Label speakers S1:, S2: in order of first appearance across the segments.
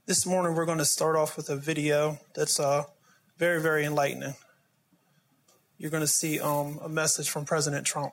S1: This morning, we're going to start off with a video that's very, very enlightening. You're going to see a message from President Trump.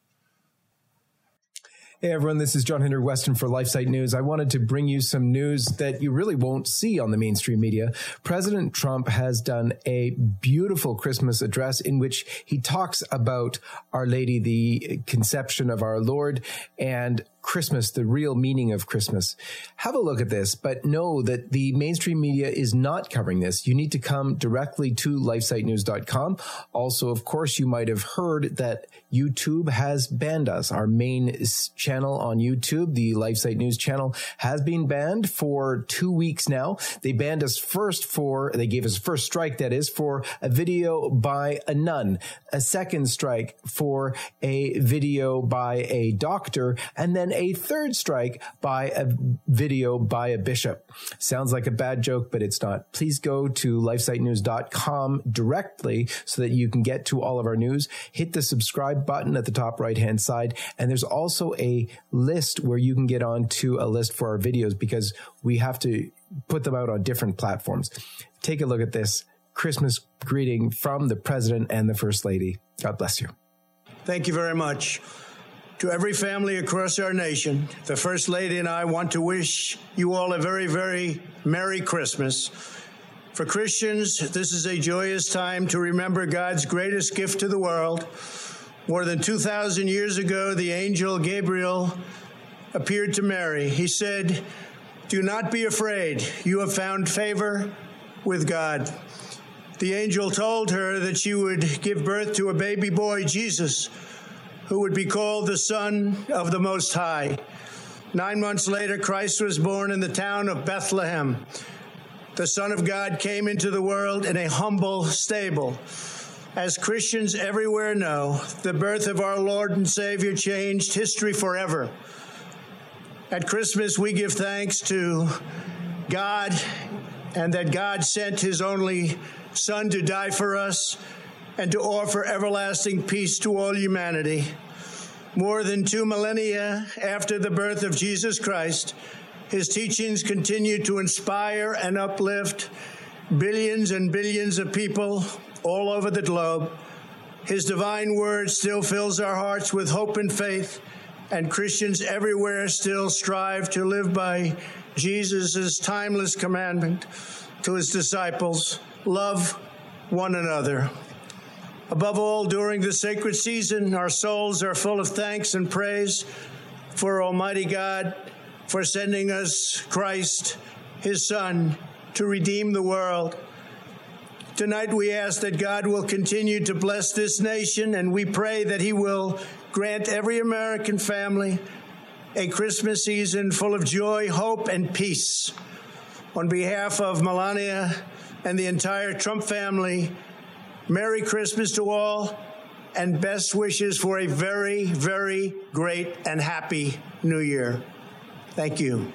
S2: Hey everyone, this is John Henry Weston for LifeSite News. I wanted to bring you some news that you really won't see on the mainstream media. President Trump has done a beautiful Christmas address in which he talks about Our Lady, the conception of our Lord, and Christmas, the real meaning of Christmas. Have a look at this, but know that the mainstream media is not covering this. You need to come directly to lifesitenews.com. Also, of course, you might have heard that YouTube has banned us. Our main channel on YouTube, the LifeSite News channel, has been banned for 2 weeks now. They banned us they gave us first strike, that is, for a video by a nun, a second strike for a video by a doctor, and then a third strike by a video by a bishop. Sounds like a bad joke, but it's not. Please go to lifesitenews.com directly so that you can get to all of our news. Hit the subscribe button at the top right-hand side. And there's also a list where you can get onto a list for our videos because we have to put them out on different platforms. Take a look at this Christmas greeting from the President and the First Lady. God bless you.
S3: Thank you very much. To every family across our nation, the First Lady and I want to wish you all a very, very Merry Christmas. For Christians, this is a joyous time to remember God's greatest gift to the world. More than 2,000 years ago, the angel Gabriel appeared to Mary. He said, "Do not be afraid. You have found favor with God." The angel told her that she would give birth to a baby boy, Jesus, who would be called the Son of the Most High. 9 months later, Christ was born in the town of Bethlehem. The Son of God came into the world in a humble stable. As Christians everywhere know, the birth of our Lord and Savior changed history forever. At Christmas, we give thanks to God and that God sent his only Son to die for us and to offer everlasting peace to all humanity. More than 2 millennia after the birth of Jesus Christ, his teachings continue to inspire and uplift billions and billions of people all over the globe. His divine word still fills our hearts with hope and faith, and Christians everywhere still strive to live by Jesus' timeless commandment to his disciples: love one another. Above all, during the sacred season, our souls are full of thanks and praise for Almighty God for sending us Christ, his Son, to redeem the world. Tonight, we ask that God will continue to bless this nation, and we pray that he will grant every American family a Christmas season full of joy, hope, and peace. On behalf of Melania and the entire Trump family, Merry Christmas to all, and best wishes for a very, very great and happy New Year. Thank you.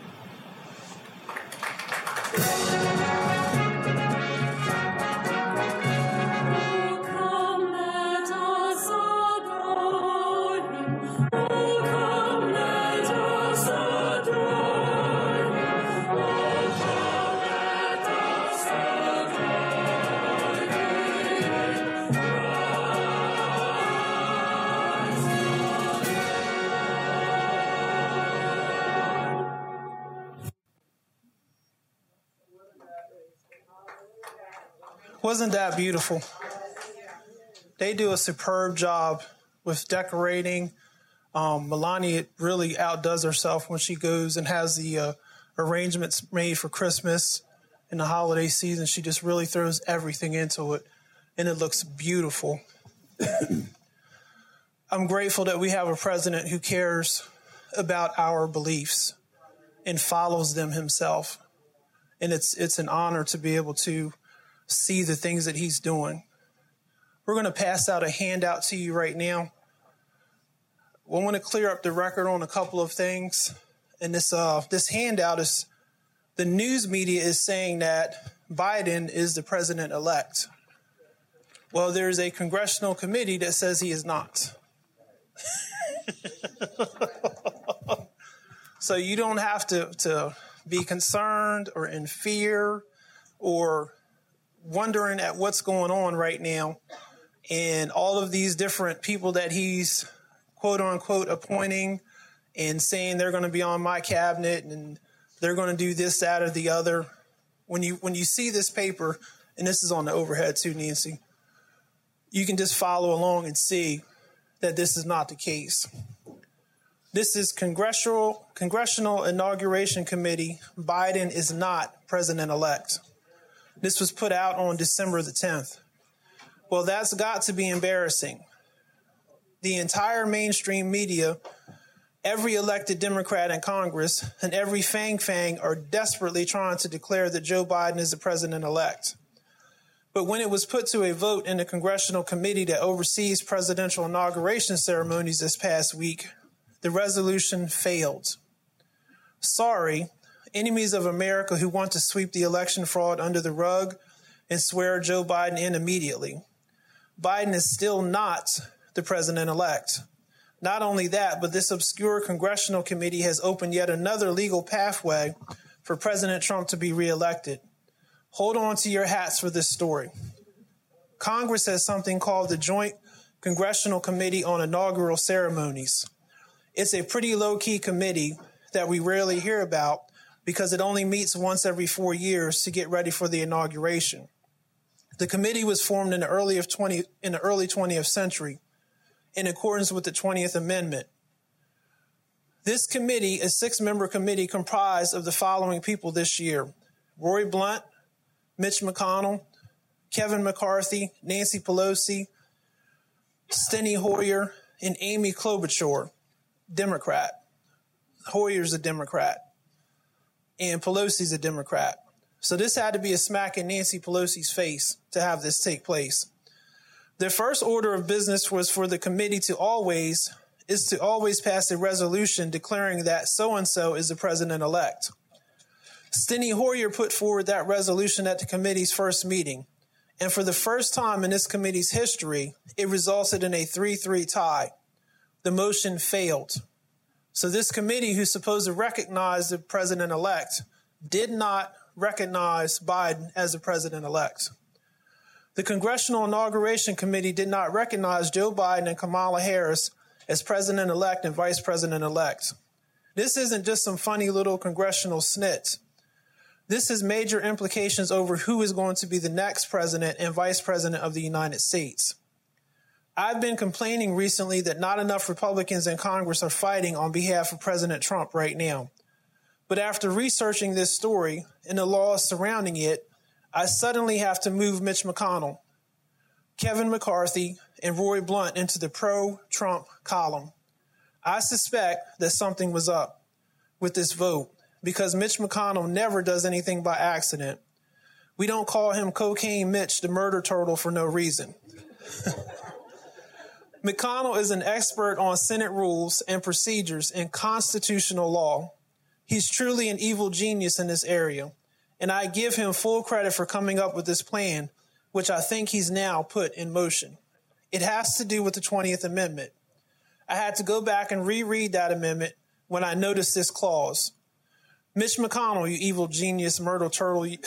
S1: Wasn't that beautiful? They do a superb job with decorating. Melania really outdoes herself when she goes and has the arrangements made for Christmas and the holiday season. She just really throws everything into it, and it looks beautiful. I'm grateful that we have a president who cares about our beliefs and follows them himself. And it's an honor to be able to see the things that he's doing. We're going to pass out a handout to you right now. We want to clear up the record on a couple of things. And this handout is, the news media is saying that Biden is the president-elect. Well, there's a congressional committee that says he is not. So you don't have to be concerned or in fear or wondering at what's going on right now, and all of these different people that he's quote unquote appointing and saying they're going to be on my cabinet and they're going to do this, that, or the other. When you see this paper, and this is on the overhead too, Nancy, you can just follow along and see that this is not the case. This is Congressional Inauguration Committee. Biden is not president-elect. This was put out on December the 10th. Well, that's got to be embarrassing. The entire mainstream media, every elected Democrat in Congress, and every fang are desperately trying to declare that Joe Biden is the president-elect. But when it was put to a vote in the congressional committee that oversees presidential inauguration ceremonies this past week, the resolution failed. Sorry, enemies of America who want to sweep the election fraud under the rug and swear Joe Biden in immediately. Biden is still not the president-elect. Not only that, but this obscure congressional committee has opened yet another legal pathway for President Trump to be reelected. Hold on to your hats for this story. Congress has something called the Joint Congressional Committee on Inaugural Ceremonies. It's a pretty low-key committee that we rarely hear about because it only meets once every 4 years to get ready for the inauguration. The committee was formed in the early 20th century in accordance with the 20th Amendment. This committee, a 6-member committee, comprised of the following people this year: Roy Blunt, Mitch McConnell, Kevin McCarthy, Nancy Pelosi, Steny Hoyer, and Amy Klobuchar, Democrat. Hoyer's a Democrat, and Pelosi's a Democrat. So this had to be a smack in Nancy Pelosi's face to have this take place. Their first order of business was for the committee to always pass a resolution declaring that so-and-so is the president-elect. Steny Hoyer put forward that resolution at the committee's first meeting, and for the first time in this committee's history, it resulted in a 3-3 tie. The motion failed. So this committee, who's supposed to recognize the president-elect, did not recognize Biden as the president-elect. The Congressional Inauguration Committee did not recognize Joe Biden and Kamala Harris as president-elect and vice president-elect. This isn't just some funny little congressional snit. This has major implications over who is going to be the next president and vice president of the United States. I've been complaining recently that not enough Republicans in Congress are fighting on behalf of President Trump right now. But after researching this story and the laws surrounding it, I suddenly have to move Mitch McConnell, Kevin McCarthy, and Roy Blunt into the pro-Trump column. I suspect that something was up with this vote because Mitch McConnell never does anything by accident. We don't call him Cocaine Mitch, the murder turtle, for no reason. McConnell is an expert on Senate rules and procedures and constitutional law. He's truly an evil genius in this area, and I give him full credit for coming up with this plan, which I think he's now put in motion. It has to do with the 20th Amendment. I had to go back and reread that amendment when I noticed this clause. Mitch McConnell, you evil genius, murder turtle, you.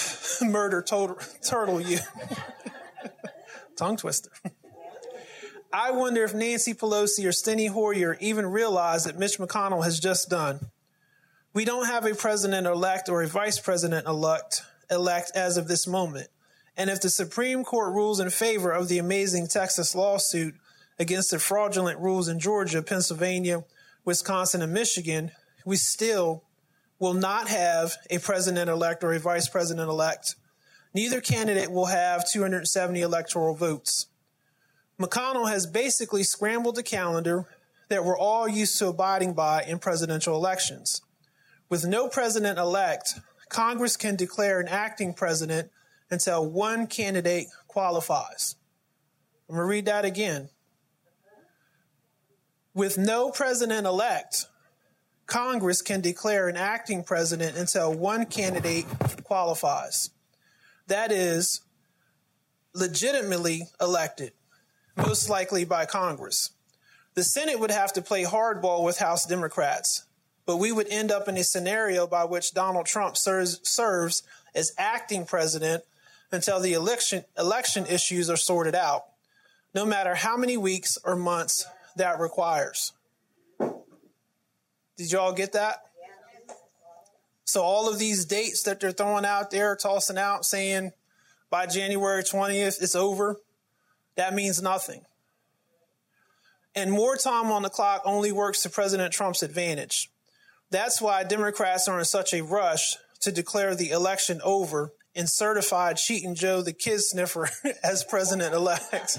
S1: Tongue twister. I wonder if Nancy Pelosi or Steny Hoyer even realize that Mitch McConnell has just done. We don't have a president-elect or a vice president-elect as of this moment. And if the Supreme Court rules in favor of the amazing Texas lawsuit against the fraudulent rules in Georgia, Pennsylvania, Wisconsin, and Michigan, we still will not have a president-elect or a vice president-elect. Neither candidate will have 270 electoral votes. McConnell has basically scrambled the calendar that we're all used to abiding by in presidential elections. With no president-elect, Congress can declare an acting president until one candidate qualifies. I'm going to read that again. With no president-elect, Congress can declare an acting president until one candidate qualifies. That is, legitimately elected, most likely by Congress. The Senate would have to play hardball with House Democrats. but we would end up in a scenario by which Donald Trump serves as acting president until the election issues are sorted out, no matter how many weeks or months that requires. Did you all get that? So all of these dates that they're throwing out there, tossing out, saying by January 20th, it's over, that means nothing. And more time on the clock only works to President Trump's advantage. That's why Democrats are in such a rush to declare the election over and certify Cheating Joe the kid sniffer as president-elect.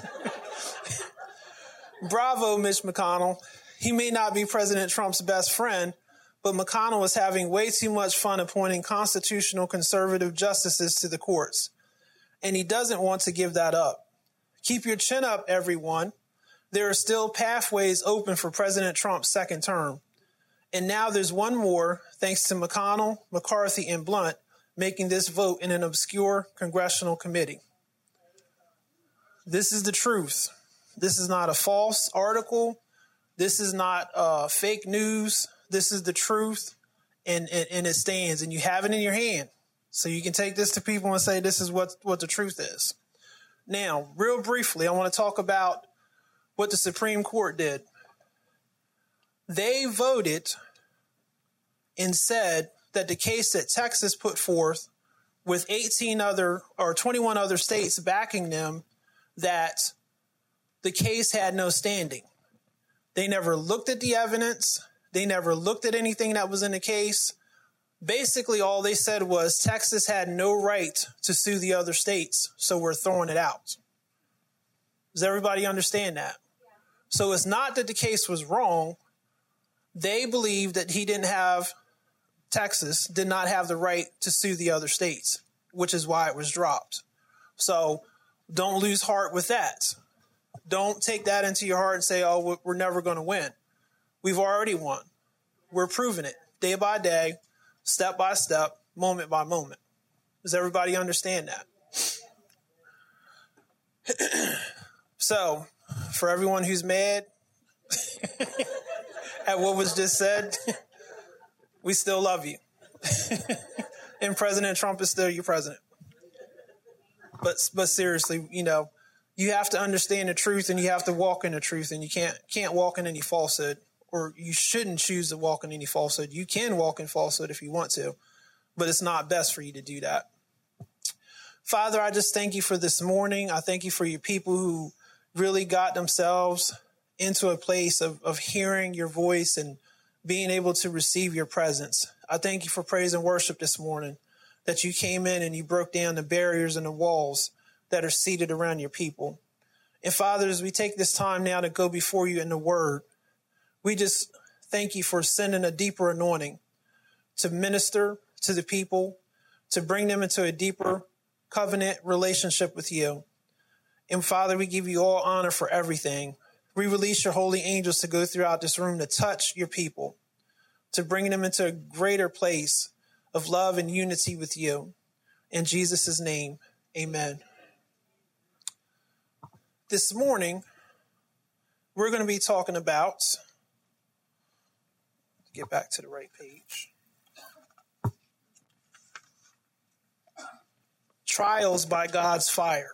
S1: Bravo, Mitch McConnell. He may not be President Trump's best friend, but McConnell is having way too much fun appointing constitutional conservative justices to the courts. And he doesn't want to give that up. Keep your chin up, everyone. There are still pathways open for President Trump's second term. And now there's one more, thanks to McConnell, McCarthy, and Blunt, making this vote in an obscure congressional committee. This is the truth. This is not a false article. This is not fake news. This is the truth, and it stands, and you have it in your hand. So you can take this to people and say, this is what the truth is. Now, real briefly, I want to talk about what the Supreme Court did. They voted and said that the case that Texas put forth with 21 other states backing them, that the case had no standing. They never looked at the evidence. They never looked at anything that was in the case. Basically, all they said was Texas had no right to sue the other states, so we're throwing it out. Does everybody understand that? Yeah. So it's not that the case was wrong. They believed that Texas did not have the right to sue the other states, which is why it was dropped. So don't lose heart with that. Don't take that into your heart and say, oh, we're never going to win. We've already won. We're proving it day by day, step by step, moment by moment. Does everybody understand that? So, for everyone who's mad at what was just said, we still love you. And President Trump is still your president. But seriously, you have to understand the truth and you have to walk in the truth, and you can't walk in any falsehood, or you shouldn't choose to walk in any falsehood. You can walk in falsehood if you want to, but it's not best for you to do that. Father, I just thank you for this morning. I thank you for your people who really got themselves into a place of hearing your voice and being able to receive your presence. I thank you for praise and worship this morning, that you came in and you broke down the barriers and the walls that are seated around your people. And Father, as we take this time now to go before you in the word, we just thank you for sending a deeper anointing to minister to the people, to bring them into a deeper covenant relationship with you. And Father, we give you all honor for everything. We release your holy angels to go throughout this room to touch your people, to bring them into a greater place of love and unity with you. In Jesus' name, amen. This morning, we're going to be talking about, get back to the right page, trials by God's fire.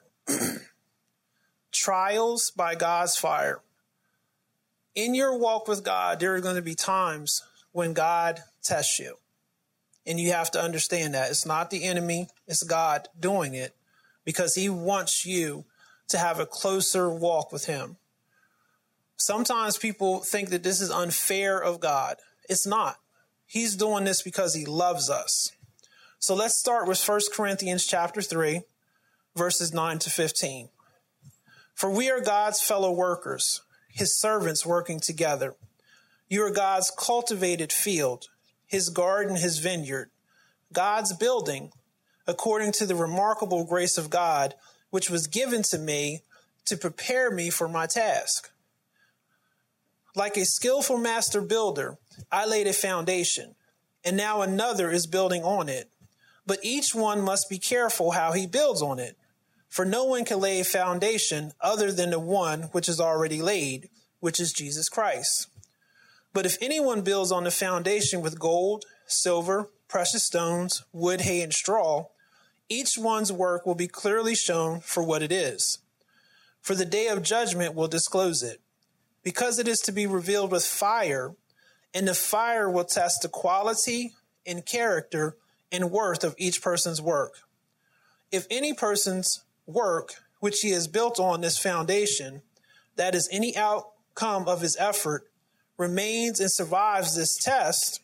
S1: Trials by God's fire. In your walk with God, there are going to be times when God tests you. And you have to understand that. It's not the enemy, it's God doing it, because he wants you to have a closer walk with him. Sometimes people think that this is unfair of God. It's not. He's doing this because he loves us. So let's start with 1 Corinthians chapter 3, verses 9 to 15. For we are God's fellow workers, his servants working together. You are God's cultivated field, his garden, his vineyard, God's building, according to the remarkable grace of God, which was given to me to prepare me for my task. Like a skillful master builder, I laid a foundation, and now another is building on it. But each one must be careful how he builds on it. For no one can lay a foundation other than the one which is already laid, which is Jesus Christ. But if anyone builds on the foundation with gold, silver, precious stones, wood, hay, and straw, each one's work will be clearly shown for what it is. For the day of judgment will disclose it, because it is to be revealed with fire, and the fire will test the quality and character and worth of each person's work. If any person's work, which he has built on this foundation, that is any outcome of his effort, remains and survives this test,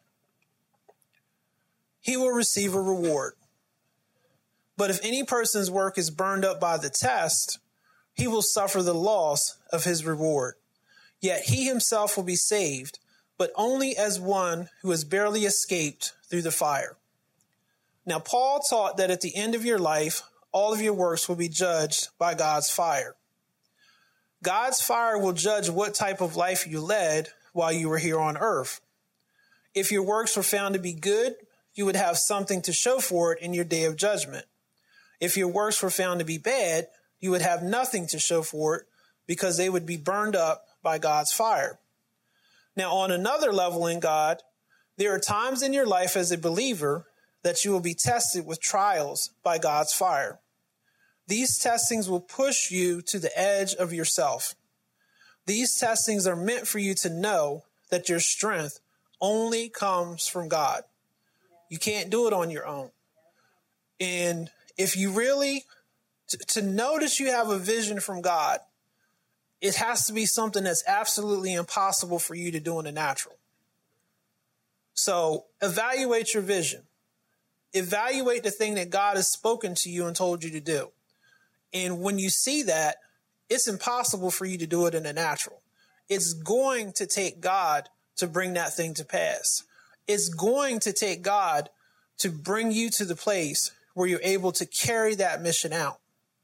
S1: he will receive a reward. But if any person's work is burned up by the test, he will suffer the loss of his reward. Yet he himself will be saved, but only as one who has barely escaped through the fire. Now, Paul taught that at the end of your life, all of your works will be judged by God's fire. God's fire will judge what type of life you led while you were here on earth. If your works were found to be good, you would have something to show for it in your day of judgment. If your works were found to be bad, you would have nothing to show for it because they would be burned up by God's fire. Now, on another level in God, there are times in your life as a believer that you will be tested with trials by God's fire. These testings will push you to the edge of yourself. These testings are meant for you to know that your strength only comes from God. You can't do it on your own. And if you really, to notice you have a vision from God, it has to be something that's absolutely impossible for you to do in the natural. So evaluate your vision. Evaluate the thing that God has spoken to you and told you to do. And when you see that, it's impossible for you to do it in the natural. It's going to take God to bring that thing to pass. It's going to take God to bring you to the place where you're able to carry that mission out.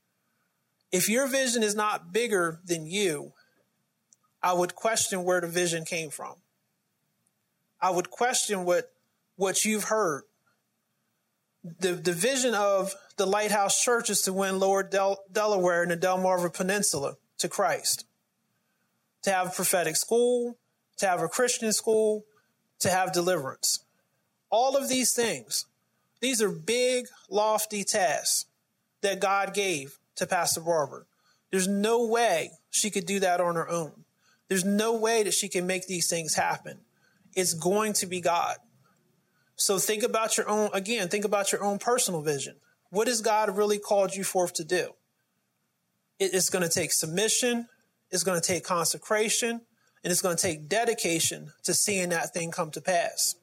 S1: If your vision is not bigger than you, I would question where the vision came from. I would question what you've heard. The vision of the Lighthouse Church is to win Lower Delaware and the Delmarva Peninsula to Christ. To have a prophetic school, to have a Christian school, to have deliverance. All of these things, these are big, lofty tasks that God gave to Pastor Barbara. There's no way she could do that on her own. There's no way that she can make these things happen. It's going to be God. So think about your own personal vision. What has God really called you forth to do? It's going to take submission. It's going to take consecration, and it's going to take dedication to seeing that thing come to pass.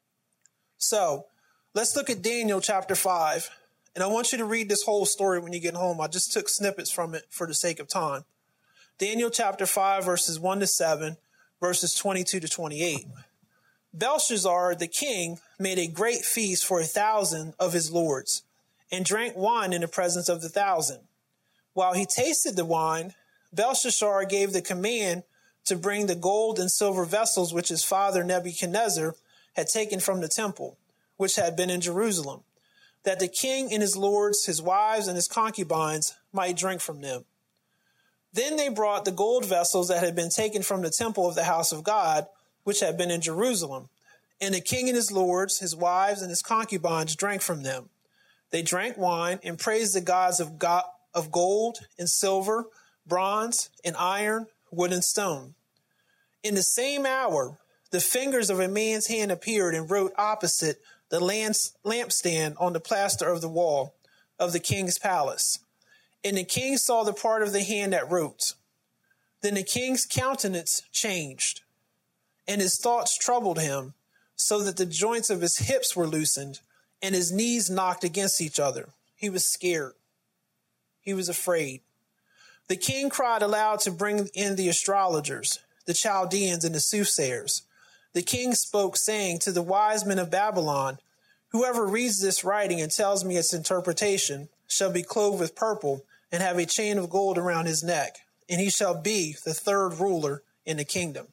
S1: So let's look at Daniel chapter 5. And I want you to read this whole story when you get home. I just took snippets from it for the sake of time. Daniel chapter 5, verses 1 to 7, verses 22 to 28. Belshazzar, the king, made a great feast for 1,000 of his lords and drank wine in the presence of the 1,000. While he tasted the wine, Belshazzar gave the command to bring the gold and silver vessels which his father Nebuchadnezzar had taken from the temple, which had been in Jerusalem, that the king and his lords, his wives, and his concubines might drink from them. Then they brought the gold vessels that had been taken from the temple of the house of God, which had been in Jerusalem. And the king and his lords, his wives, and his concubines drank from them. They drank wine and praised the gods of gold and silver, bronze and iron, wood and stone. In the same hour, the fingers of a man's hand appeared and wrote opposite the lampstand on the plaster of the wall of the king's palace. And the king saw the part of the hand that wrote. Then the king's countenance changed, and his thoughts troubled him, so that the joints of his hips were loosened, and his knees knocked against each other. He was scared. He was afraid. The king cried aloud to bring in the astrologers, the Chaldeans, and the soothsayers. The king spoke, saying to the wise men of Babylon, whoever reads this writing and tells me its interpretation shall be clothed with purple and have a chain of gold around his neck, and he shall be the third ruler in the kingdom.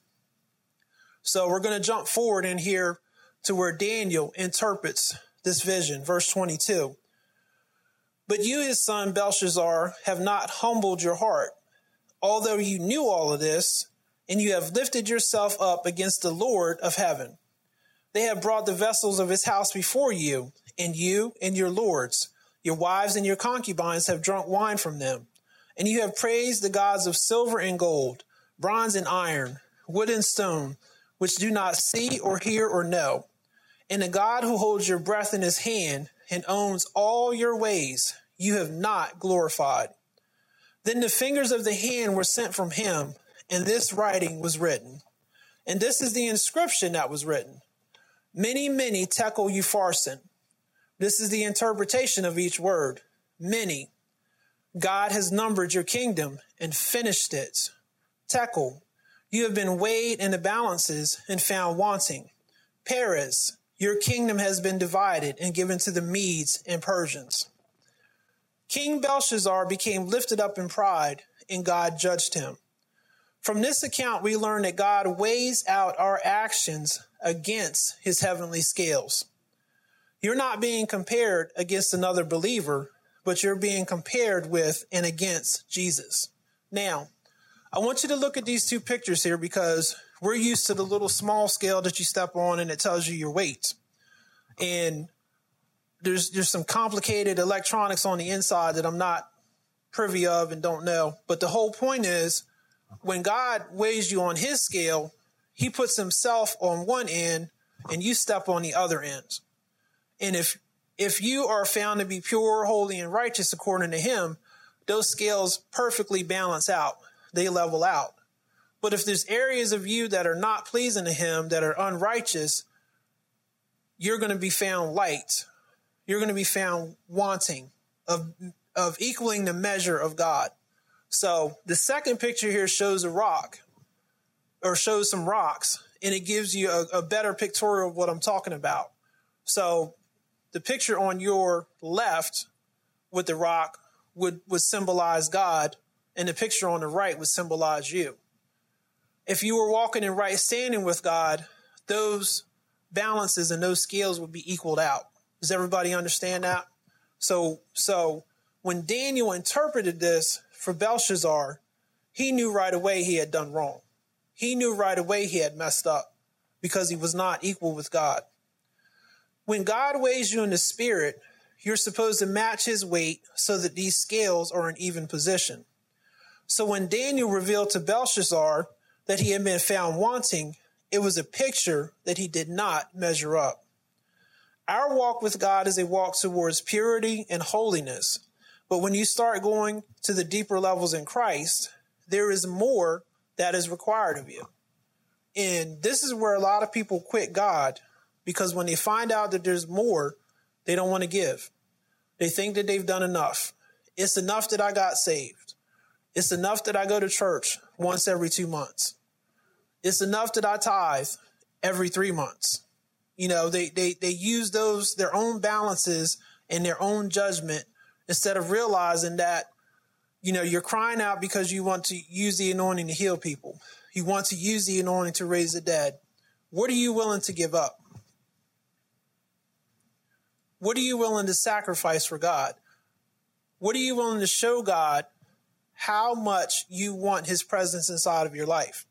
S1: So we're going to jump forward in here to where Daniel interprets this vision, verse 22. But you, his son Belshazzar, have not humbled your heart. Although you knew all of this, and you have lifted yourself up against the Lord of heaven. They have brought the vessels of his house before you and your lords, your wives and your concubines have drunk wine from them. And you have praised the gods of silver and gold, bronze and iron, wood and stone, which do not see or hear or know. And the God who holds your breath in his hand and owns all your ways, you have not glorified. Then the fingers of the hand were sent from him, and this writing was written. And this is the inscription that was written. Many, many tekel upharsin. This is the interpretation of each word. Many. God has numbered your kingdom and finished it. Tekel. You have been weighed in the balances and found wanting. Peres. Your kingdom has been divided and given to the Medes and Persians. King Belshazzar became lifted up in pride, and God judged him. From this account, we learn that God weighs out our actions against his heavenly scales. You're not being compared against another believer, but you're being compared with and against Jesus. Now, I want you to look at these two pictures here because we're used to the little small scale that you step on and it tells you your weight. And there's some complicated electronics on the inside that I'm not privy of and don't know. But the whole point is when God weighs you on his scale, he puts himself on one end and you step on the other end. And if you are found to be pure, holy, and righteous according to him, those scales perfectly balance out. They level out. But if there's areas of you that are not pleasing to him, that are unrighteous, you're going to be found light. You're going to be found wanting of equaling the measure of God. So the second picture here shows a rock or shows some rocks, and it gives you a better pictorial of what I'm talking about. So the picture on your left with the rock would symbolize God, and the picture on the right would symbolize you. If you were walking in right standing with God, those balances and those scales would be equaled out. Does everybody understand that? So when Daniel interpreted this for Belshazzar, he knew right away he had done wrong. He knew right away he had messed up because he was not equal with God. When God weighs you in the spirit, you're supposed to match his weight so that these scales are in even position. So when Daniel revealed to Belshazzar that he had been found wanting, it was a picture that he did not measure up. Our walk with God is a walk towards purity and holiness. But when you start going to the deeper levels in Christ, there is more that is required of you. And this is where a lot of people quit God, because when they find out that there's more, they don't want to give. They think that they've done enough. It's enough that I got saved. It's enough that I go to church once every 2 months. It's enough that I tithe every 3 months. You know, they use their own balances and their own judgment instead of realizing that, you know, you're crying out because you want to use the anointing to heal people. You want to use the anointing to raise the dead. What are you willing to give up? What are you willing to sacrifice for God? What are you willing to show God how much you want his presence inside of your life?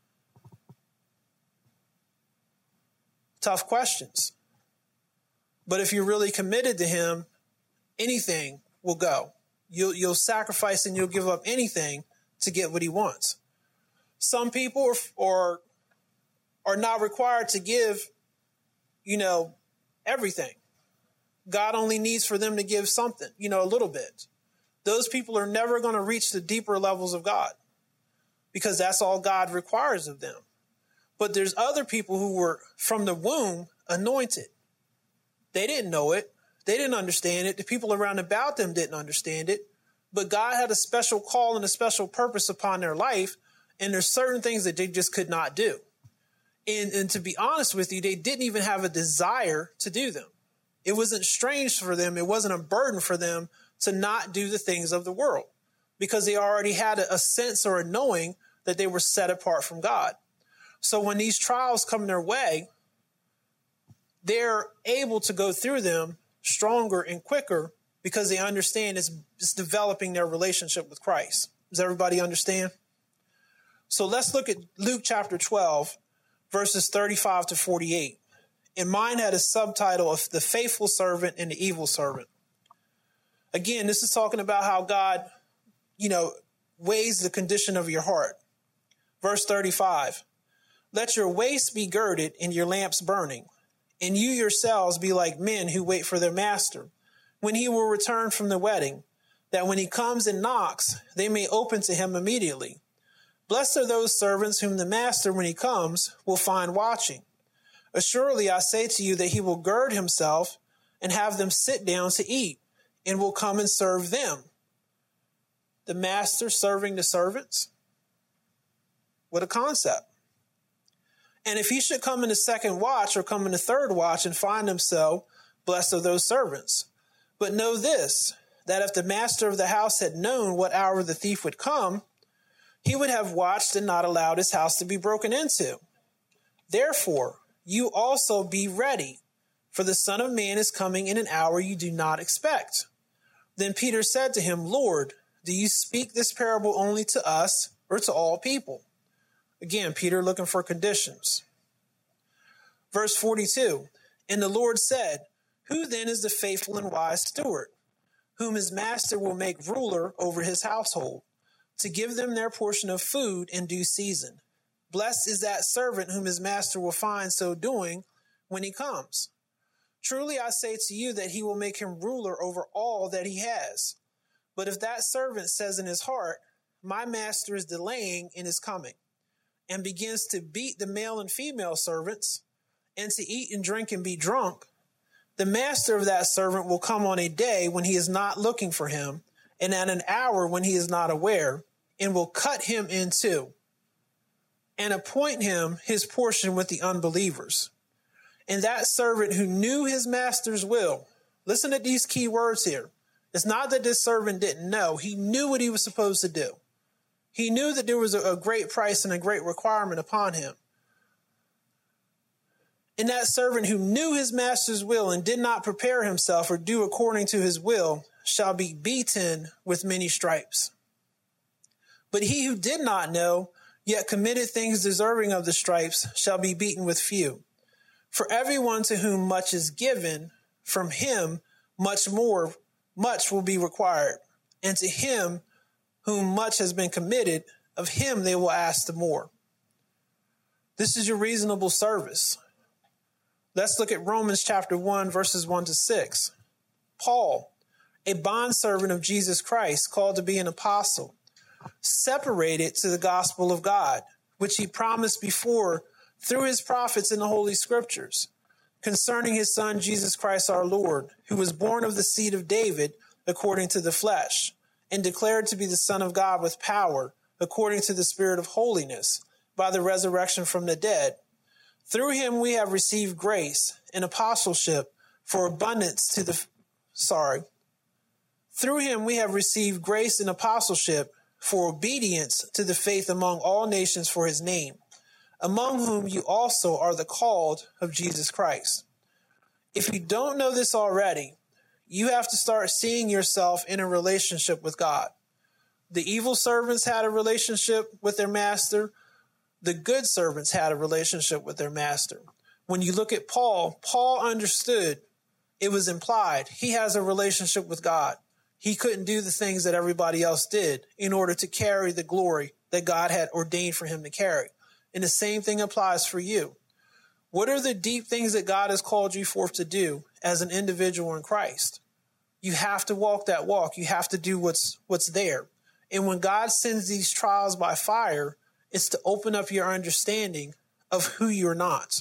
S1: Tough questions. But if you're really committed to him, anything will go. You'll sacrifice and you'll give up anything to get what he wants. Some people are not required to give, you know, everything. God only needs for them to give something, you know, a little bit. Those people are never going to reach the deeper levels of God because that's all God requires of them. But there's other people who were from the womb anointed. They didn't know it. They didn't understand it. The people around about them didn't understand it. But God had a special call and a special purpose upon their life. And there's certain things that they just could not do. And to be honest with you, they didn't even have a desire to do them. It wasn't strange for them. It wasn't a burden for them to not do the things of the world because they already had a sense or a knowing that they were set apart from God. So when these trials come their way, they're able to go through them stronger and quicker because they understand it's developing their relationship with Christ. Does everybody understand? So let's look at Luke chapter 12, verses 35 to 48. And mine had a subtitle of the faithful servant and the evil servant. Again, this is talking about how God, weighs the condition of your heart. Verse 35, let your waist be girded and your lamps burning, and you yourselves be like men who wait for their master, when he will return from the wedding, that when he comes and knocks, they may open to him immediately. Blessed are those servants whom the master, when he comes, will find watching. Assuredly, I say to you that he will gird himself and have them sit down to eat, and will come and serve them. The master serving the servants? What a concept. And if he should come in the second watch or come in the third watch and find him so, blessed are those servants. But know this, that if the master of the house had known what hour the thief would come, he would have watched and not allowed his house to be broken into. Therefore, you also be ready, for the Son of Man is coming in an hour you do not expect. Then Peter said to him, Lord, do you speak this parable only to us or to all people? Again, Peter looking for conditions. Verse 42, and the Lord said, who then is the faithful and wise steward, whom his master will make ruler over his household, to give them their portion of food in due season? Blessed is that servant whom his master will find so doing when he comes. Truly I say to you that he will make him ruler over all that he has. But if that servant says in his heart, my master is delaying in his coming, and begins to beat the male and female servants, and to eat and drink and be drunk, the master of that servant will come on a day when he is not looking for him, and at an hour when he is not aware, and will cut him in two, and appoint him his portion with the unbelievers. And that servant who knew his master's will, listen to these key words here. It's not that this servant didn't know. He knew what he was supposed to do. He knew that there was a great price and a great requirement upon him. And that servant who knew his master's will and did not prepare himself or do according to his will shall be beaten with many stripes. But he who did not know, yet committed things deserving of the stripes, shall be beaten with few. For everyone to whom much is given, from him much will be required. And to him whom much has been committed, of him they will ask the more. This is your reasonable service. Let's look at Romans chapter 1, verses 1 to 6. Paul, a bondservant of Jesus Christ, called to be an apostle, separated to the gospel of God, which he promised before through his prophets in the Holy Scriptures, concerning his Son, Jesus Christ our Lord, who was born of the seed of David according to the flesh, and declared to be the Son of God with power, according to the Spirit of holiness, by the resurrection from the dead. Through him we have received grace and apostleship for abundance Through him we have received grace and apostleship for obedience to the faith among all nations for his name, among whom you also are the called of Jesus Christ. If you don't know this already, you have to start seeing yourself in a relationship with God. The evil servants had a relationship with their master. The good servants had a relationship with their master. When you look at Paul, Paul understood, it was implied, he has a relationship with God. He couldn't do the things that everybody else did in order to carry the glory that God had ordained for him to carry. And the same thing applies for you. What are the deep things that God has called you forth to do as an individual in Christ? You have to walk that walk. You have to do what's there. And when God sends these trials by fire, it's to open up your understanding of who you're not.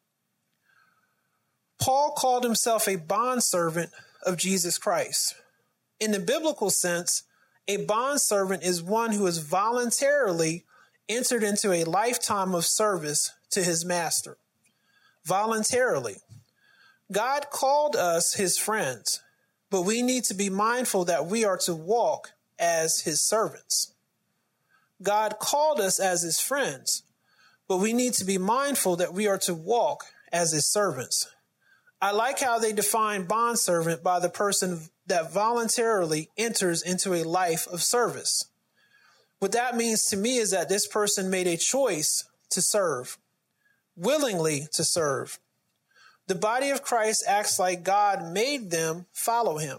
S1: Paul called himself a bondservant of Jesus Christ. In the biblical sense, a bondservant is one who has voluntarily entered into a lifetime of service to his master. Voluntarily. God called us his friends, but we need to be mindful that we are to walk as his servants. God called us as his friends, but we need to be mindful that we are to walk as his servants. I like how they define bondservant by the person that voluntarily enters into a life of service. What that means to me is that this person made a choice to serve, willingly to serve. The body of Christ acts like God made them follow him.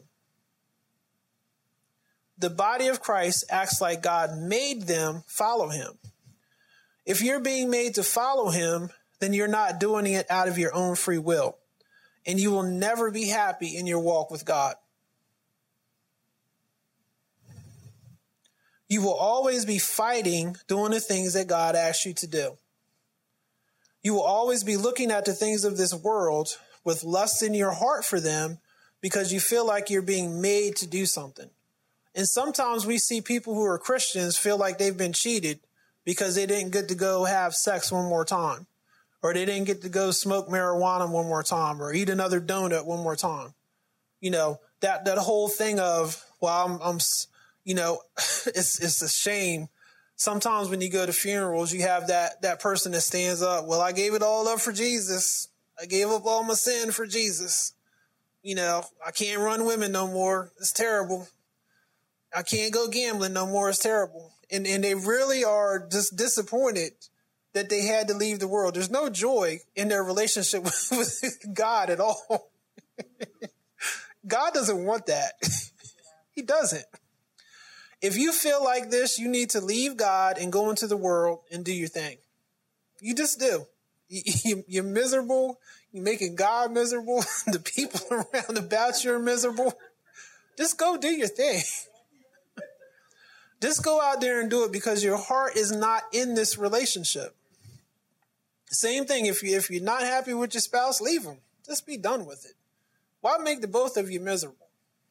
S1: The body of Christ acts like God made them follow him. If you're being made to follow him, then you're not doing it out of your own free will, and you will never be happy in your walk with God. You will always be fighting doing the things that God asks you to do. You will always be looking at the things of this world with lust in your heart for them because you feel like you're being made to do something. And sometimes we see people who are Christians feel like they've been cheated because they didn't get to go have sex one more time, or they didn't get to go smoke marijuana one more time, or eat another donut one more time. You know, that whole thing of, well, I'm you know, it's a shame. Sometimes when you go to funerals, you have that person that stands up. Well, I gave it all up for Jesus. I gave up all my sin for Jesus. You know, I can't run women no more. It's terrible. I can't go gambling no more. It's terrible. And they really are just disappointed that they had to leave the world. There's no joy in their relationship with God at all. God doesn't want that. He doesn't. If you feel like this, you need to leave God and go into the world and do your thing. You just do. You're miserable. You're making God miserable. The people around about you are miserable. Just go do your thing. Just go out there and do it because your heart is not in this relationship. Same thing. If you're not happy with your spouse, leave them. Just be done with it. Why make the both of you miserable?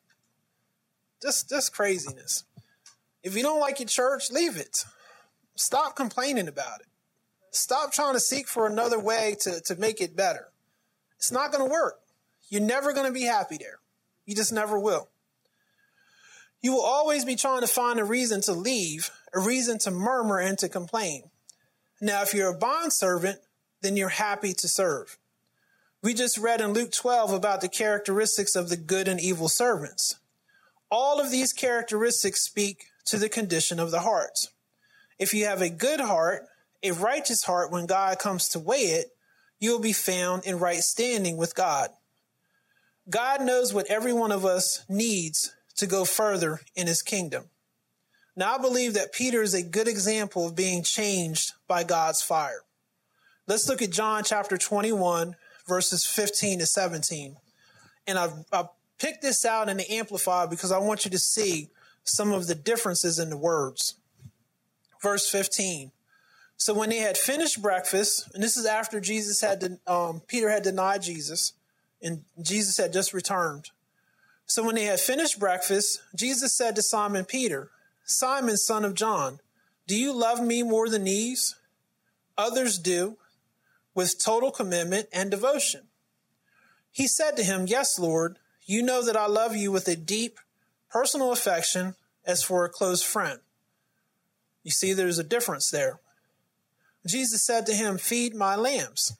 S1: Just craziness. If you don't like your church, leave it. Stop complaining about it. Stop trying to seek for another way to make it better. It's not going to work. You're never going to be happy there. You just never will. You will always be trying to find a reason to leave, a reason to murmur and to complain. Now, if you're a bondservant, then you're happy to serve. We just read in Luke 12 about the characteristics of the good and evil servants. All of these characteristics speak to the condition of the heart. If you have a good heart, a righteous heart, when God comes to weigh it, you will be found in right standing with God. God knows what every one of us needs to go further in his kingdom. Now, I believe that Peter is a good example of being changed by God's fire. Let's look at John chapter 21, verses 15 to 17. And I've picked this out in the Amplified because I want you to see some of the differences in the words. Verse 15. So when they had finished breakfast, and this is after Peter had denied Jesus, and Jesus had just returned. So when they had finished breakfast, Jesus said to Simon Peter, Simon, son of John, do you love me more than these? Others do, with total commitment and devotion. He said to him, yes, Lord, you know that I love you with a deep personal affection as for a close friend. You see, there's a difference there. Jesus said to him, feed my lambs.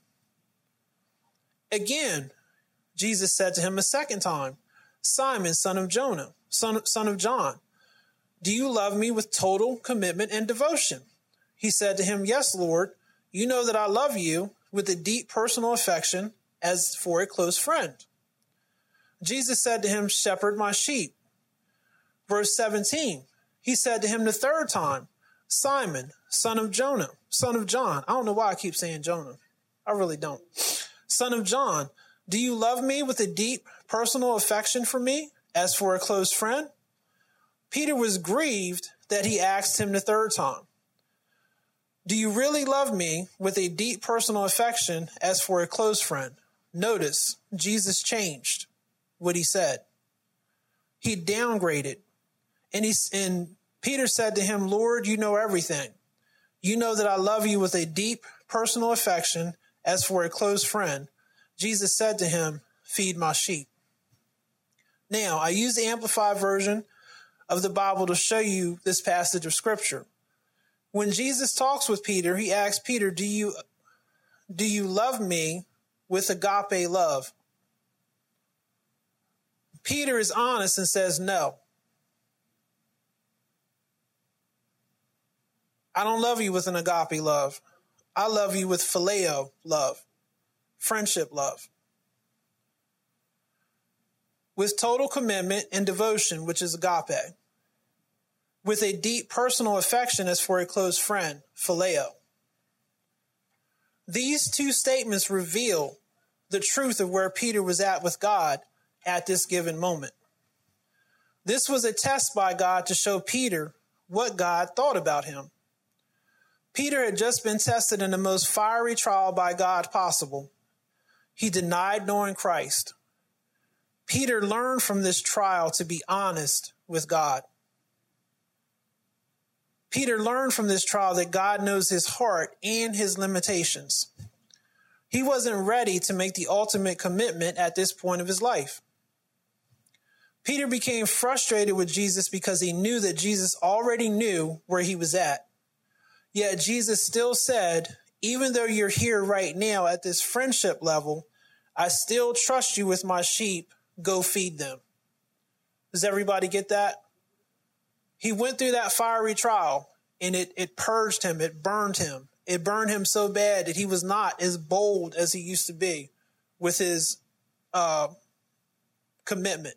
S1: Again, Jesus said to him a second time, Simon, son of Jonah, son of John, do you love me with total commitment and devotion? He said to him, yes, Lord, you know that I love you with a deep personal affection as for a close friend. Jesus said to him, shepherd my sheep. Verse 17, he said to him the third time, Simon, son of Jonah, son of John. I don't know why I keep saying Jonah. I really don't. Son of John, do you love me with a deep personal affection for me as for a close friend? Peter was grieved that he asked him the third time, do you really love me with a deep personal affection as for a close friend? Notice, Jesus changed what he said. He downgraded. And Peter said to him, Lord, you know everything. You know that I love you with a deep personal affection as for a close friend. Jesus said to him, feed my sheep. Now, I use the Amplified version of the Bible to show you this passage of scripture. When Jesus talks with Peter, he asks Peter, do you love me with agape love? Peter is honest and says no. I don't love you with an agape love. I love you with phileo love, friendship love. With total commitment and devotion, which is agape. With a deep personal affection as for a close friend, phileo. These two statements reveal the truth of where Peter was at with God at this given moment. This was a test by God to show Peter what God thought about him. Peter had just been tested in the most fiery trial by God possible. He denied knowing Christ. Peter learned from this trial to be honest with God. Peter learned from this trial that God knows his heart and his limitations. He wasn't ready to make the ultimate commitment at this point of his life. Peter became frustrated with Jesus because he knew that Jesus already knew where he was at. Yet Jesus still said, even though you're here right now at this friendship level, I still trust you with my sheep. Go feed them. Does everybody get that? He went through that fiery trial and it purged him. It burned him. It burned him so bad that he was not as bold as he used to be with his commitment.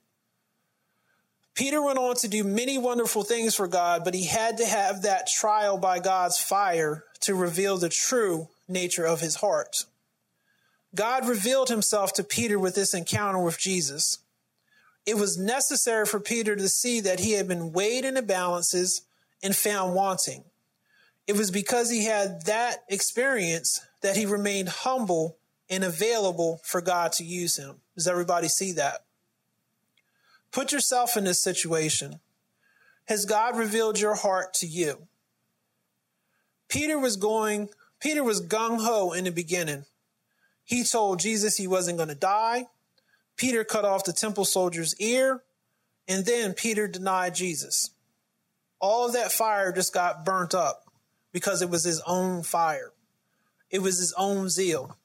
S1: Peter went on to do many wonderful things for God, but he had to have that trial by God's fire to reveal the true nature of his heart. God revealed himself to Peter with this encounter with Jesus. It was necessary for Peter to see that he had been weighed in the balances and found wanting. It was because he had that experience that he remained humble and available for God to use him. Does everybody see that? Put yourself in this situation. Has God revealed your heart to you? Peter was gung-ho in the beginning. He told Jesus he wasn't going to die. Peter cut off the temple soldier's ear, and then Peter denied Jesus. All of that fire just got burnt up because it was his own fire. It was his own zeal.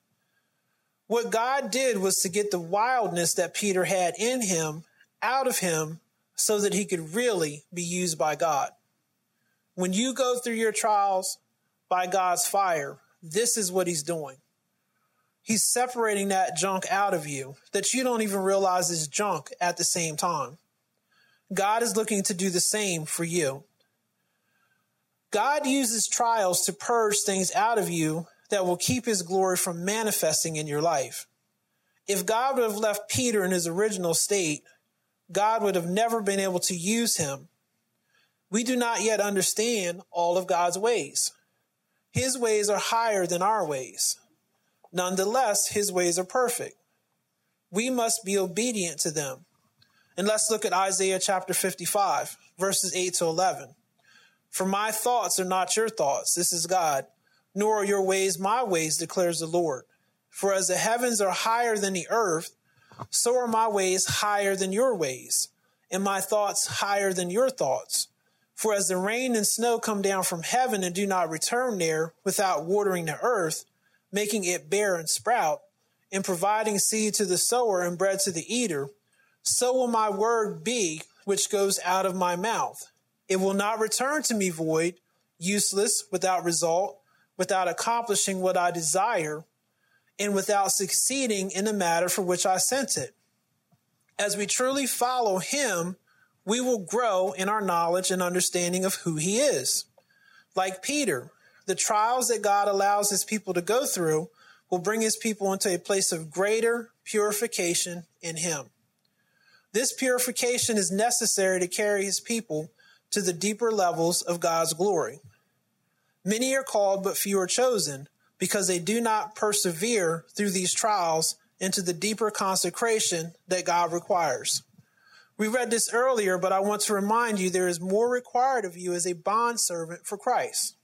S1: What God did was to get the wildness that Peter had in him out of him so that he could really be used by God. When you go through your trials by God's fire, this is what he's doing. He's separating that junk out of you that you don't even realize is junk at the same time. God is looking to do the same for you. God uses trials to purge things out of you that will keep his glory from manifesting in your life. If God would have left Peter in his original state, God would have never been able to use him. We do not yet understand all of God's ways. His ways are higher than our ways. Nonetheless, his ways are perfect. We must be obedient to them. And let's look at Isaiah chapter 55, verses 8 to 11. For my thoughts are not your thoughts, this is God, nor are your ways my ways, declares the Lord. For as the heavens are higher than the earth, so are my ways higher than your ways, and my thoughts higher than your thoughts. For as the rain and snow come down from heaven and do not return there without watering the earth, making it bear and sprout, and providing seed to the sower and bread to the eater, so will my word be which goes out of my mouth. It will not return to me void, useless, without result, without accomplishing what I desire, and without succeeding in the matter for which I sent it. As we truly follow him, we will grow in our knowledge and understanding of who he is. Like Peter, the trials that God allows his people to go through will bring his people into a place of greater purification in him. This purification is necessary to carry his people to the deeper levels of God's glory. Many are called, but few are chosen, because they do not persevere through these trials into the deeper consecration that God requires. We read this earlier, but I want to remind you there is more required of you as a bondservant for Christ.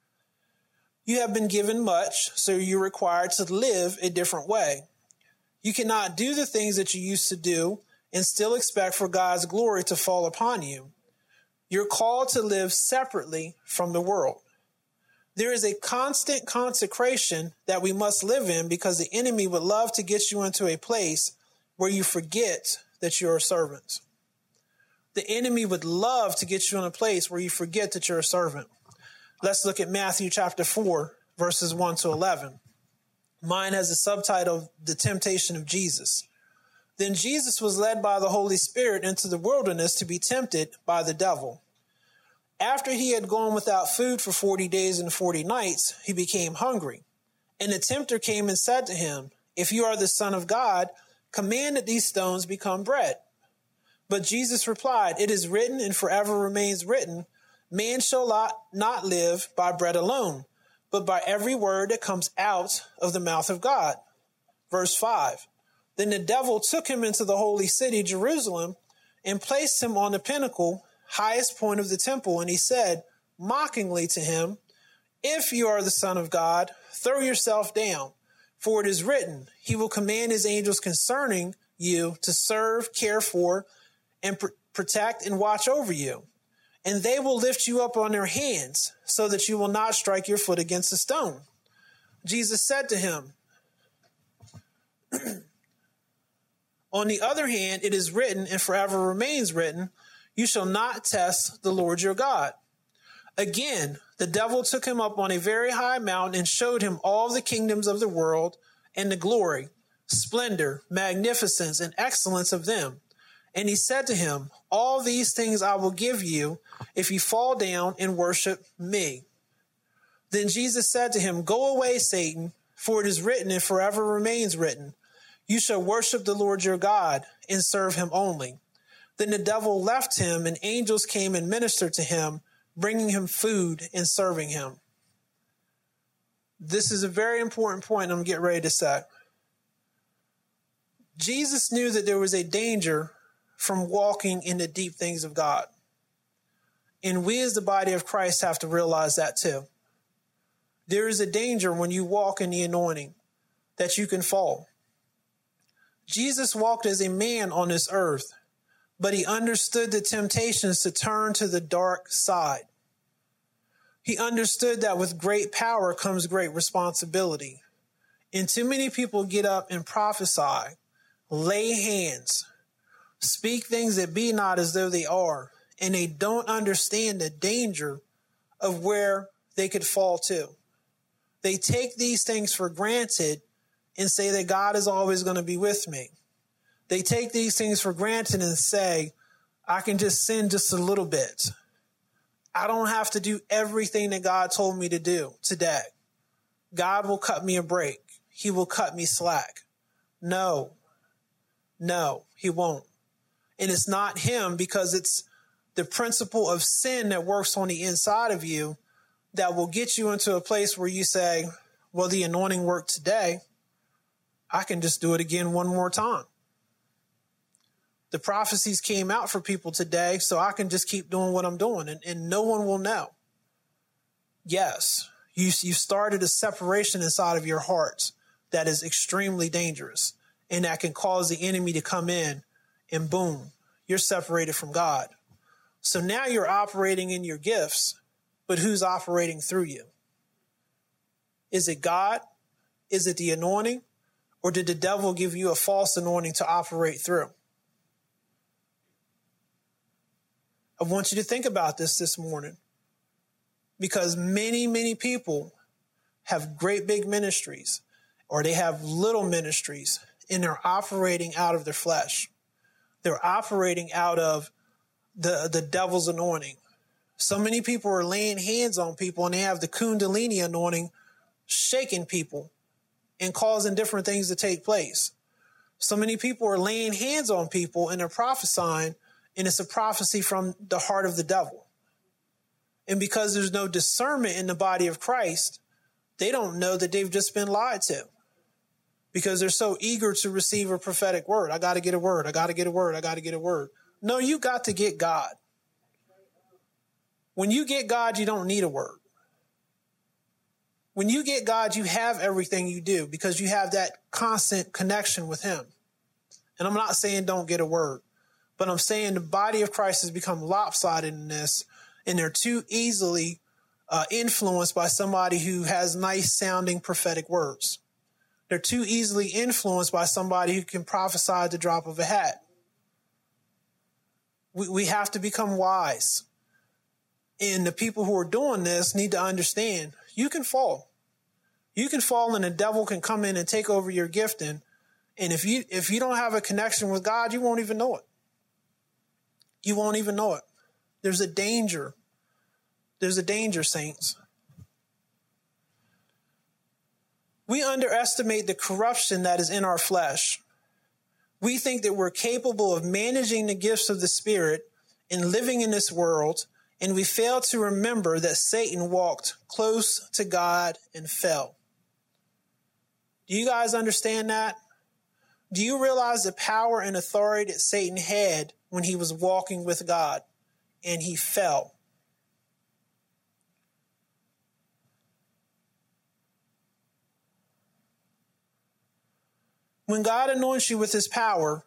S1: You have been given much, so you're required to live a different way. You cannot do the things that you used to do and still expect for God's glory to fall upon you. You're called to live separately from the world. There is a constant consecration that we must live in because the enemy would love to get you into a place where you forget that you're a servant. The enemy would love to get you in a place where you forget that you're a servant. Let's look at Matthew chapter 4, verses 1 to 11. Mine has a subtitle, The Temptation of Jesus. Then Jesus was led by the Holy Spirit into the wilderness to be tempted by the devil. After he had gone without food for 40 days and 40 nights, he became hungry. And the tempter came and said to him, "If you are the Son of God, command that these stones become bread." But Jesus replied, "It is written and forever remains written, man shall not live by bread alone, but by every word that comes out of the mouth of God." Verse 5. Then the devil took him into the holy city, Jerusalem, and placed him on the pinnacle, highest point of the temple. And he said mockingly to him, "If you are the Son of God, throw yourself down, for it is written, he will command his angels concerning you to serve, care for, and protect and watch over you. And they will lift you up on their hands so that you will not strike your foot against a stone." Jesus said to him, "On the other hand, it is written and forever remains written, you shall not test the Lord your God." Again, the devil took him up on a very high mountain and showed him all the kingdoms of the world and the glory, splendor, magnificence, and excellence of them. And he said to him, "All these things I will give you if you fall down and worship me." Then Jesus said to him, "Go away, Satan, for it is written and forever remains written, you shall worship the Lord your God and serve him only." Then the devil left him, and angels came and ministered to him, bringing him food and serving him. This is a very important point I'm getting ready to say. Jesus knew that there was a danger from walking in the deep things of God. And we as the body of Christ have to realize that too. There is a danger when you walk in the anointing that you can fall. Jesus walked as a man on this earth, but he understood the temptations to turn to the dark side. He understood that with great power comes great responsibility. And too many people get up and prophesy, lay hands, speak things that be not as though they are, and they don't understand the danger of where they could fall to. They take these things for granted and say that God is always going to be with me. They take these things for granted and say, I can just sin just a little bit. I don't have to do everything that God told me to do today. God will cut me a break. He will cut me slack. No, he won't. And it's not him, because it's the principle of sin that works on the inside of you that will get you into a place where you say, well, the anointing worked today. I can just do it again one more time. The prophecies came out for people today, so I can just keep doing what I'm doing, and no one will know. Yes, you started a separation inside of your heart that is extremely dangerous, and that can cause the enemy to come in, and boom, you're separated from God. So now you're operating in your gifts, but who's operating through you? Is it God? Is it the anointing? Or did the devil give you a false anointing to operate through? I want you to think about this morning, because many, many people have great big ministries, or they have little ministries, and they're operating out of their flesh. They're operating out of the devil's anointing. So many people are laying hands on people, and they have the Kundalini anointing shaking people and causing different things to take place. So many people are laying hands on people and they're prophesying, and it's a prophecy from the heart of the devil. And because there's no discernment in the body of Christ, they don't know that they've just been lied to, because they're so eager to receive a prophetic word. I got to get a word. I got to get a word. I got to get a word. No, you got to get God. When you get God, you don't need a word. When you get God, you have everything you do, because you have that constant connection with him. And I'm not saying don't get a word, but I'm saying the body of Christ has become lopsided in this, and they're too easily influenced by somebody who has nice sounding prophetic words. They're too easily influenced by somebody who can prophesy at the drop of a hat. We have to become wise And the people who are doing this need to understand you can fall. You can fall and the devil can come in and take over your gifting. And if you don't have a connection with God, you won't even know it. You won't even know it. There's a danger. There's a danger, saints. We underestimate the corruption that is in our flesh. We think that we're capable of managing the gifts of the Spirit and living in this world, and we fail to remember that Satan walked close to God and fell. Do you guys understand that? Do you realize the power and authority that Satan had when he was walking with God and he fell? When God anoints you with his power,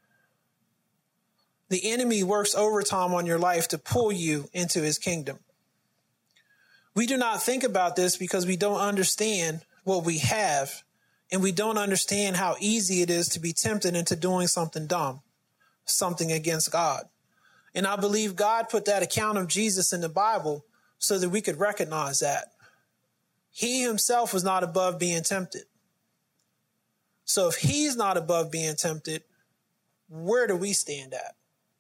S1: the enemy works overtime on your life to pull you into his kingdom. We do not think about this because we don't understand what we have, and we don't understand how easy it is to be tempted into doing something dumb, something against God. And I believe God put that account of Jesus in the Bible so that we could recognize that. He himself was not above being tempted. So if he's not above being tempted, where do we stand at?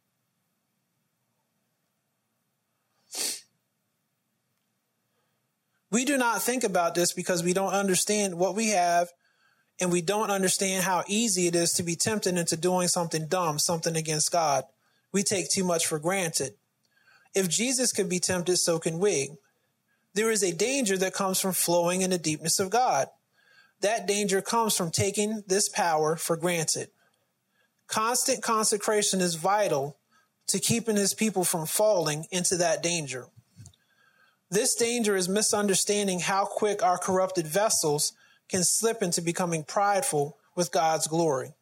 S1: We do not think about this because we don't understand what we have, and we don't understand how easy it is to be tempted into doing something dumb, something against God. We take too much for granted. If Jesus could be tempted, so can we. There is a danger that comes from flowing in the deepness of God. That danger comes from taking this power for granted. Constant consecration is vital to keeping his people from falling into that danger. This danger is misunderstanding how quick our corrupted vessels can slip into becoming prideful with God's glory.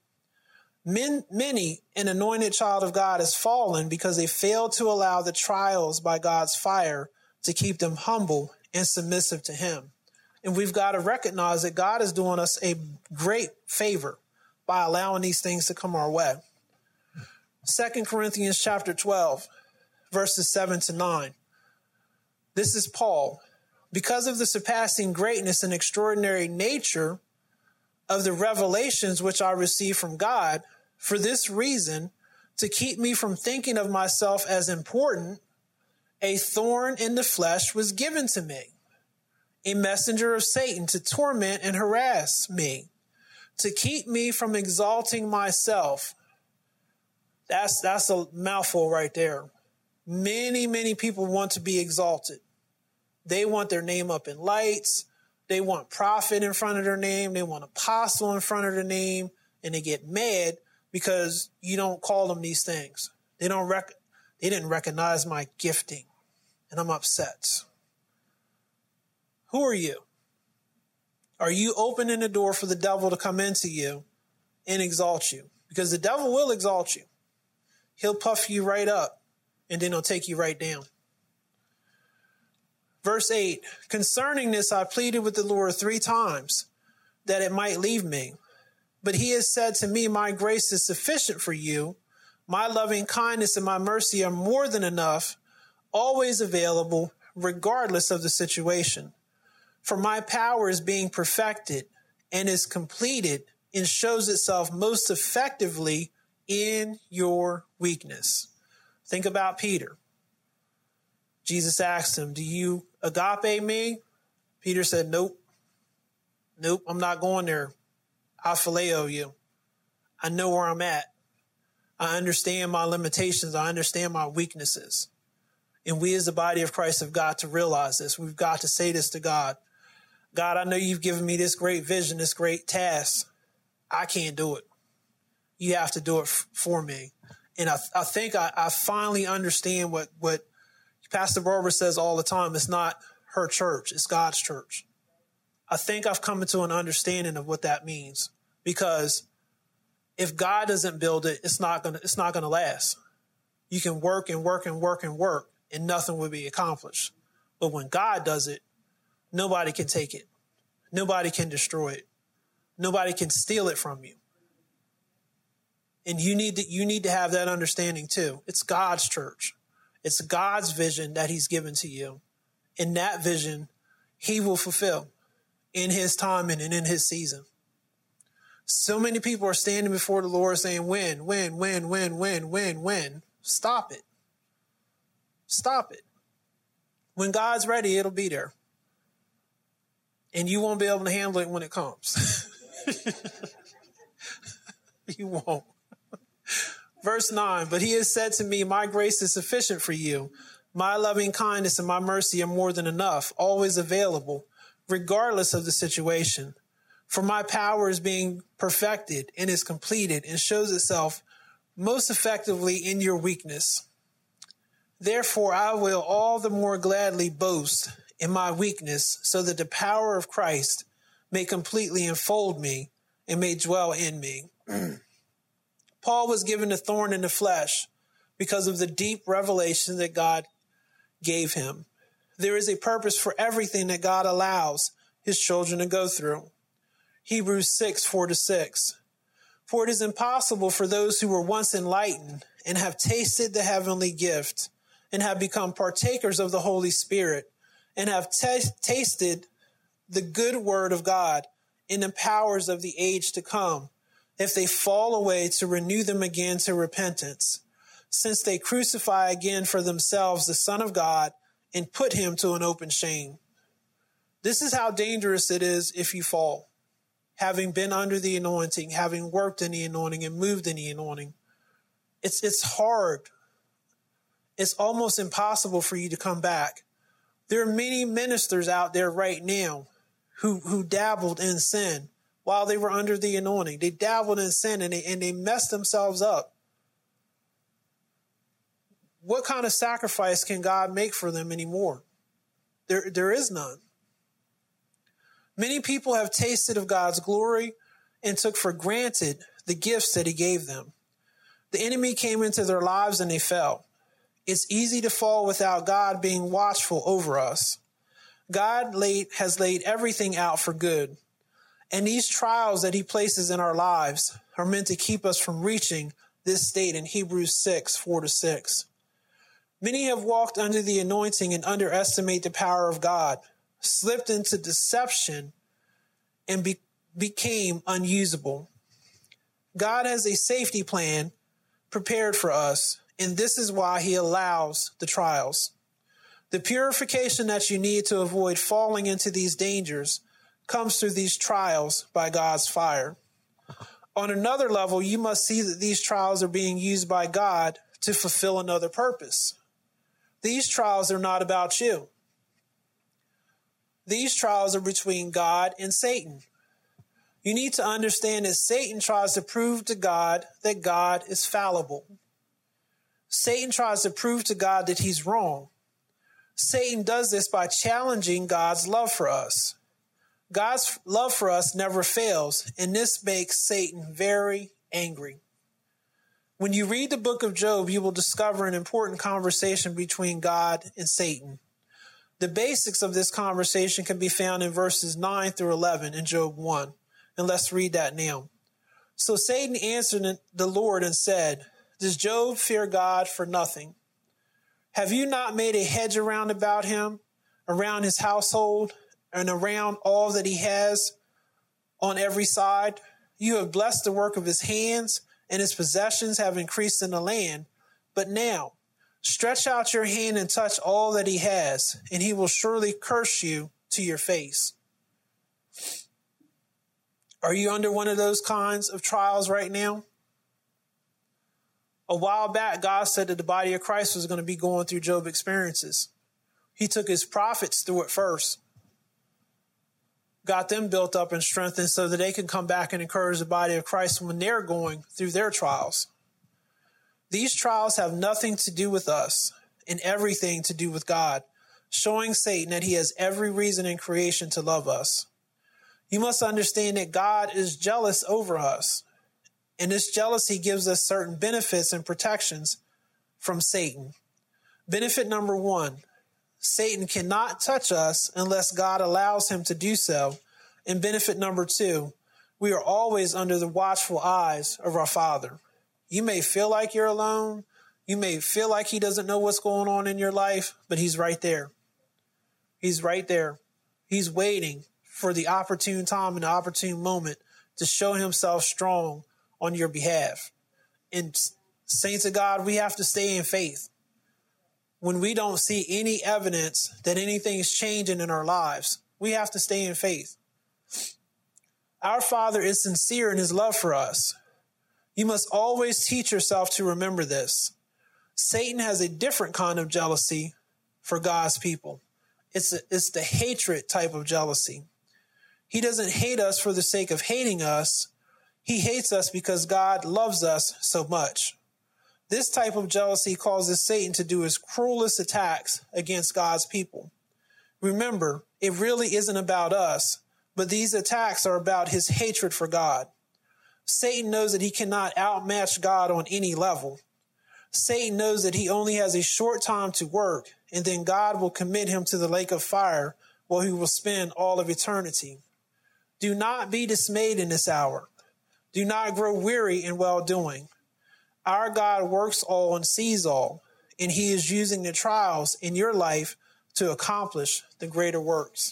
S1: Many, an anointed child of God, has fallen because they failed to allow the trials by God's fire to keep them humble and submissive to him. And we've got to recognize that God is doing us a great favor by allowing these things to come our way. 2 Corinthians chapter 12, verses 7-9. This is Paul. Because of the surpassing greatness and extraordinary nature of the revelations which I received from God, for this reason, to keep me from thinking of myself as important, a thorn in the flesh was given to me, a messenger of Satan to torment and harass me, to keep me from exalting myself. That's a mouthful right there. Many people want to be exalted. They want their name up in lights. They want prophet in front of their name. They want apostle in front of their name. And they get mad because you don't call them these things. They didn't recognize my gifting. And I'm upset. Who are you? Are you opening the door for the devil to come into you and exalt you? Because the devil will exalt you. He'll puff you right up, and then he'll take you right down. Verse 8, concerning this, I pleaded with the Lord 3 times that it might leave me. But he has said to me, my grace is sufficient for you. My loving kindness and my mercy are more than enough, always available, regardless of the situation. For my power is being perfected and is completed and shows itself most effectively in your weakness. Think about Peter. Jesus asked him, do you agape me? Peter said, nope, I'm not going there. I phileo you. I know where I'm at. I understand my limitations. I understand my weaknesses. And we as the body of Christ have got to realize this. We've got to say this to God. God, I know you've given me this great vision, this great task. I can't do it. You have to do it for me. And I think I finally understand what Pastor Barbara says all the time. It's not her church. It's God's church. I think I've come into an understanding of what that means, because if God doesn't build it, it's not going to last. You can work and work and work and work and nothing will be accomplished. But when God does it, nobody can take it. Nobody can destroy it. Nobody can steal it from you. And you need to have that understanding too. It's God's church. It's God's vision that he's given to you. And that vision he will fulfill in his timing and in his season. So many people are standing before the Lord saying, when? Stop it. Stop it. When God's ready, it'll be there. And you won't be able to handle it when it comes. You won't. Verse 9, but he has said to me, my grace is sufficient for you. My loving kindness and my mercy are more than enough, always available, regardless of the situation. For my power is being perfected and is completed and shows itself most effectively in your weakness. Therefore, I will all the more gladly boast in my weakness, so that the power of Christ may completely enfold me and may dwell in me. Paul was given a thorn in the flesh because of the deep revelation that God gave him. There is a purpose for everything that God allows his children to go through. Hebrews 6:4-6. For it is impossible for those who were once enlightened and have tasted the heavenly gift and have become partakers of the Holy Spirit and have tasted the good word of God in the powers of the age to come, if they fall away, to renew them again to repentance, since they crucify again for themselves the Son of God and put him to an open shame. This is how dangerous it is if you fall. Having been under the anointing, having worked in the anointing and moved in the anointing, it's hard. It's almost impossible for you to come back. There are many ministers out there right now who dabbled in sin while they were under the anointing. They dabbled in sin and they messed themselves up. What kind of sacrifice can God make for them anymore? There is none. Many people have tasted of God's glory and took for granted the gifts that he gave them. The enemy came into their lives and they fell. It's easy to fall without God being watchful over us. God has laid everything out for good. And these trials that he places in our lives are meant to keep us from reaching this state in Hebrews 6:4-6. Many have walked under the anointing and underestimate the power of God, slipped into deception, and became unusable. God has a safety plan prepared for us, and this is why he allows the trials. The purification that you need to avoid falling into these dangers comes through these trials by God's fire. On another level, you must see that these trials are being used by God to fulfill another purpose. These trials are not about you. These trials are between God and Satan. You need to understand that Satan tries to prove to God that God is fallible. Satan tries to prove to God that he's wrong. Satan does this by challenging God's love for us. God's love for us never fails, and this makes Satan very angry. When you read the book of Job, you will discover an important conversation between God and Satan. The basics of this conversation can be found in verses 9-11 in Job 1. And let's read that now. So Satan answered the Lord and said, does Job fear God for nothing? Have you not made a hedge around about him, around his household, and around all that he has on every side? You have blessed the work of his hands, and his possessions have increased in the land. But now, stretch out your hand and touch all that he has, and he will surely curse you to your face. Are you under one of those kinds of trials right now? A while back, God said that the body of Christ was going to be going through Job experiences. He took his prophets through it first, got them built up and strengthened so that they can come back and encourage the body of Christ when they're going through their trials. These trials have nothing to do with us and everything to do with God, showing Satan that he has every reason in creation to love us. You must understand that God is jealous over us. And this jealousy gives us certain benefits and protections from Satan. Benefit number 1, Satan cannot touch us unless God allows him to do so. And benefit number 2, we are always under the watchful eyes of our Father. You may feel like you're alone. You may feel like he doesn't know what's going on in your life, but he's right there. He's right there. He's waiting for the opportune time and the opportune moment to show himself strong on your behalf. And saints of God, we have to stay in faith. When we don't see any evidence that anything's changing in our lives, we have to stay in faith. Our Father is sincere in his love for us. You must always teach yourself to remember this. Satan has a different kind of jealousy for God's people. It's the hatred type of jealousy. He doesn't hate us for the sake of hating us. He hates us because God loves us so much. This type of jealousy causes Satan to do his cruelest attacks against God's people. Remember, it really isn't about us, but these attacks are about his hatred for God. Satan knows that he cannot outmatch God on any level. Satan knows that he only has a short time to work, and then God will commit him to the lake of fire where he will spend all of eternity. Do not be dismayed in this hour. Do not grow weary in well-doing. Our God works all and sees all, and he is using the trials in your life to accomplish the greater works.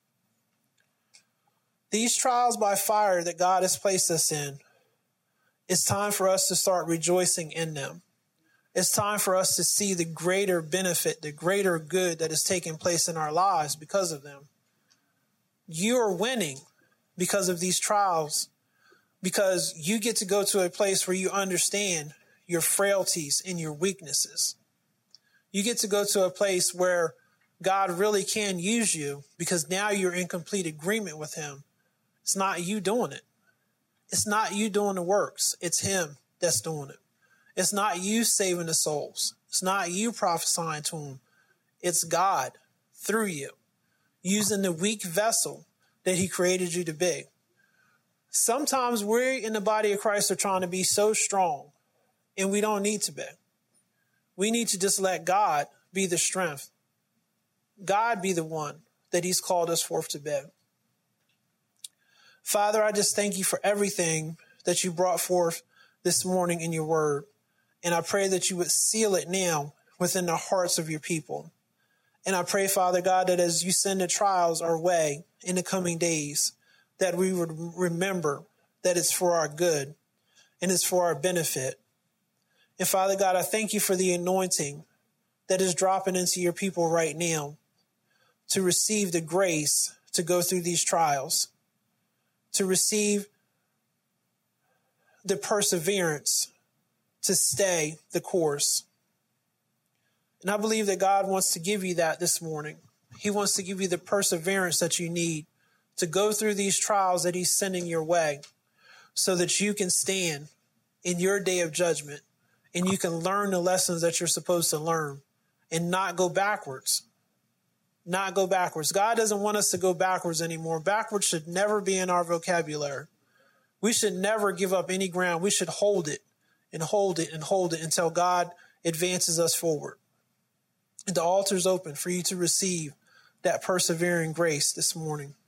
S1: These trials by fire that God has placed us in, it's time for us to start rejoicing in them. It's time for us to see the greater benefit, the greater good that is taking place in our lives because of them. You are winning because of these trials, because you get to go to a place where you understand your frailties and your weaknesses. You get to go to a place where God really can use you because now you're in complete agreement with him. It's not you doing it. It's not you doing the works. It's him that's doing it. It's not you saving the souls. It's not you prophesying to them. It's God through you, using the weak vessel that he created you to be. Sometimes we in the body of Christ are trying to be so strong, and we don't need to be. We need to just let God be the strength. God be the one that he's called us forth to be. Father, I just thank you for everything that you brought forth this morning in your word. And I pray that you would seal it now within the hearts of your people. And I pray, Father God, that as you send the trials our way in the coming days, that we would remember that it's for our good and it's for our benefit. And Father God, I thank you for the anointing that is dropping into your people right now to receive the grace to go through these trials, to receive the perseverance to stay the course. And I believe that God wants to give you that this morning. He wants to give you the perseverance that you need to go through these trials that he's sending your way so that you can stand in your day of judgment and you can learn the lessons that you're supposed to learn and not go backwards. Not go backwards. God doesn't want us to go backwards anymore. Backwards should never be in our vocabulary. We should never give up any ground. We should hold it and hold it and hold it until God advances us forward. And the altar is open for you to receive that persevering grace this morning.